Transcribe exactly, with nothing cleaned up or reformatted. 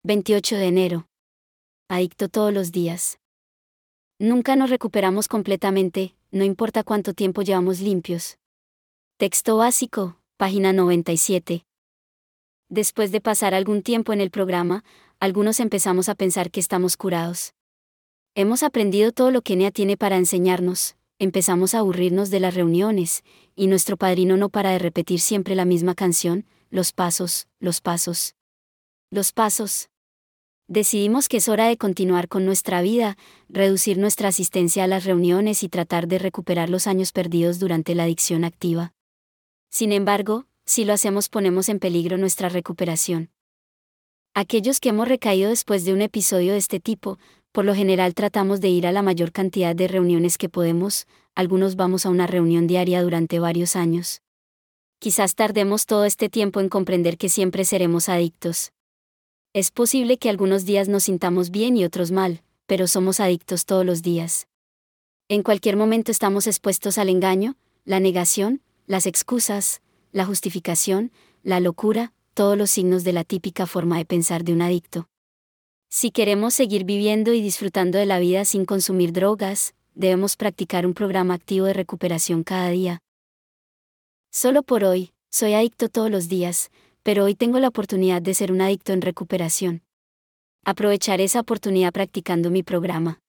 veintiocho de enero. Adicto todos los días. Nunca nos recuperamos completamente, no importa cuánto tiempo llevamos limpios. Texto básico, página noventa y siete. Después de pasar algún tiempo en el programa, algunos empezamos a pensar que estamos curados. Hemos aprendido todo lo que N E A tiene para enseñarnos, empezamos a aburrirnos de las reuniones, y nuestro padrino no para de repetir siempre la misma canción, los pasos, los pasos. Los pasos. Decidimos que es hora de continuar con nuestra vida, reducir nuestra asistencia a las reuniones y tratar de recuperar los años perdidos durante la adicción activa. Sin embargo, si lo hacemos ponemos en peligro nuestra recuperación. Aquellos que hemos recaído después de un episodio de este tipo, por lo general tratamos de ir a la mayor cantidad de reuniones que podemos, algunos vamos a una reunión diaria durante varios años. Quizás tardemos todo este tiempo en comprender que siempre seremos adictos. Es posible que algunos días nos sintamos bien y otros mal, pero somos adictos todos los días. En cualquier momento estamos expuestos al engaño, la negación, las excusas, la justificación, la locura, todos los signos de la típica forma de pensar de un adicto. Si queremos seguir viviendo y disfrutando de la vida sin consumir drogas, debemos practicar un programa activo de recuperación cada día. Solo por hoy, soy adicto todos los días, pero hoy tengo la oportunidad de ser un adicto en recuperación. Aprovecharé esa oportunidad practicando mi programa.